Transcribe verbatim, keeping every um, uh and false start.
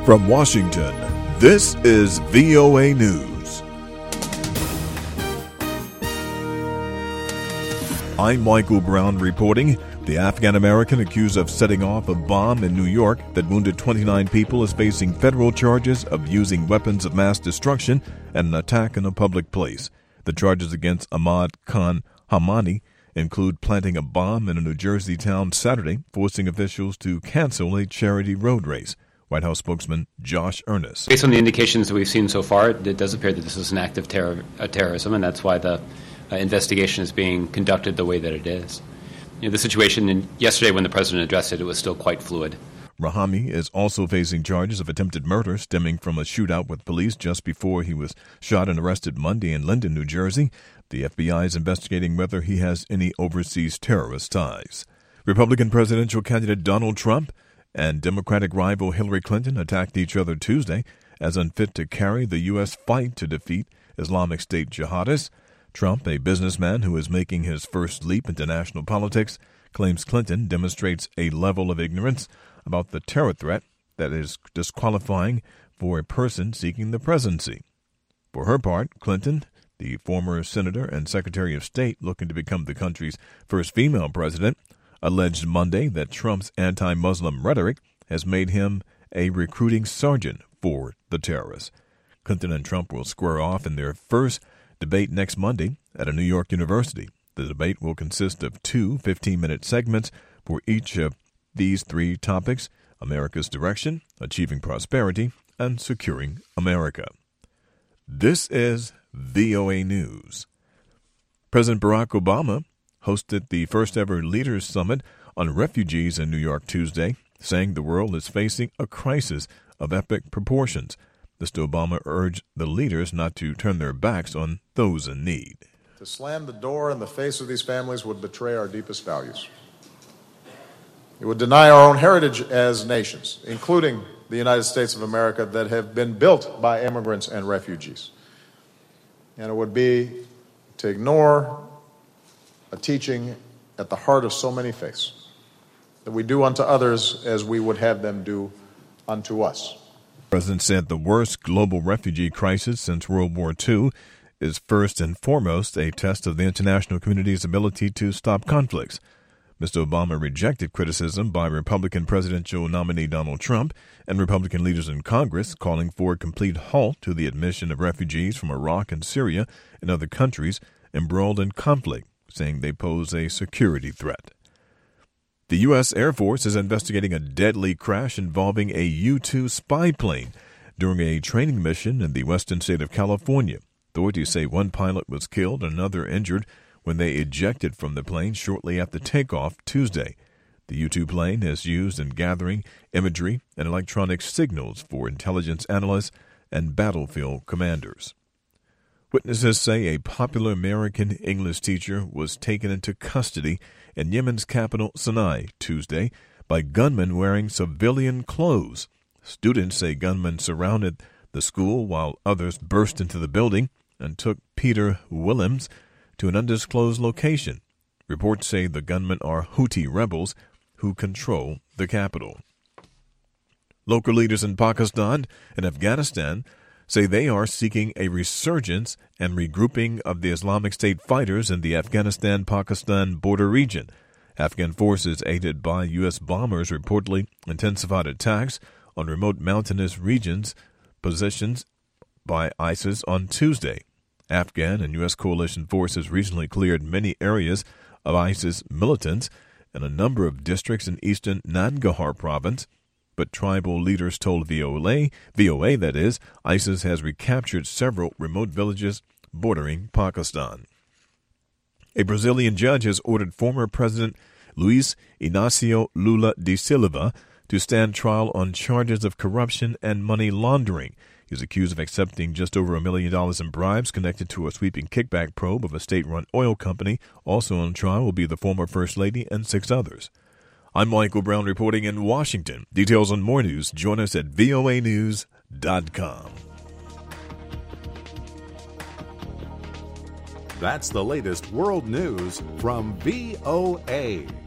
From Washington, this is V O A News. I'm Michael Brown reporting. The Afghan-American accused of setting off a bomb in New York that wounded twenty-nine people is facing federal charges of using weapons of mass destruction and an attack in a public place. The charges against Ahmad Khan Hamani include planting a bomb in a New Jersey town Saturday, forcing officials to cancel a charity road race. White House spokesman Josh Earnest. Based on the indications that we've seen so far, it does appear that this is an act of terror, uh, terrorism, and that's why the uh, investigation is being conducted the way that it is. You know, the situation in, yesterday when the president addressed it, it was still quite fluid. Rahami is also facing charges of attempted murder stemming from a shootout with police just before he was shot and arrested Monday in Linden, New Jersey. The F B I is investigating whether he has any overseas terrorist ties. Republican presidential candidate Donald Trump and Democratic rival Hillary Clinton attacked each other Tuesday as unfit to carry the U S fight to defeat Islamic State jihadists. Trump, a businessman who is making his first leap into national politics, claims Clinton demonstrates a level of ignorance about the terror threat that is disqualifying for a person seeking the presidency. For her part, Clinton, the former senator and Secretary of State looking to become the country's first female president, alleged Monday that Trump's anti-Muslim rhetoric has made him a recruiting sergeant for the terrorists. Clinton and Trump will square off in their first debate next Monday at a New York university. The debate will consist of two fifteen-minute segments for each of these three topics: America's direction, achieving prosperity, and securing America. This is V O A News. President Barack Obama hosted the first-ever Leaders Summit on refugees in New York Tuesday, saying the world is facing a crisis of epic proportions. Mister Obama urged the leaders not to turn their backs on those in need. To slam the door in the face of these families would betray our deepest values. It would deny our own heritage as nations, including the United States of America, that have been built by immigrants and refugees. And it would be to ignore a teaching at the heart of so many faiths, that we do unto others as we would have them do unto us. The president said the worst global refugee crisis since World War Two is first and foremost a test of the international community's ability to stop conflicts. Mister Obama rejected criticism by Republican presidential nominee Donald Trump and Republican leaders in Congress calling for a complete halt to the admission of refugees from Iraq and Syria and other countries embroiled in conflict, saying they pose a security threat. The U S Air Force is investigating a deadly crash involving a U two spy plane during a training mission in the western state of California. Authorities say one pilot was killed and another injured when they ejected from the plane shortly after takeoff Tuesday. The U two plane is used in gathering imagery and electronic signals for intelligence analysts and battlefield commanders. Witnesses say a popular American English teacher was taken into custody in Yemen's capital, Sana'a, Tuesday by gunmen wearing civilian clothes. Students say gunmen surrounded the school while others burst into the building and took Peter Willems to an undisclosed location. Reports say the gunmen are Houthi rebels who control the capital. Local leaders in Pakistan and Afghanistan say they are seeking a resurgence and regrouping of the Islamic State fighters in the Afghanistan-Pakistan border region. Afghan forces, aided by U S bombers, reportedly intensified attacks on remote mountainous regions positions by ISIS on Tuesday. Afghan and U S coalition forces recently cleared many areas of ISIS militants in a number of districts in eastern Nangarhar province, but tribal leaders told V O A, V O A that is, ISIS has recaptured several remote villages bordering Pakistan. A Brazilian judge has ordered former President Luiz Inácio Lula da Silva to stand trial on charges of corruption and money laundering. He is accused of accepting just over a million dollars in bribes connected to a sweeping kickback probe of a state-run oil company. Also on trial will be the former First Lady and six others. I'm Michael Brown reporting in Washington. Details on more news, join us at V O A news dot com. That's the latest world news from V O A.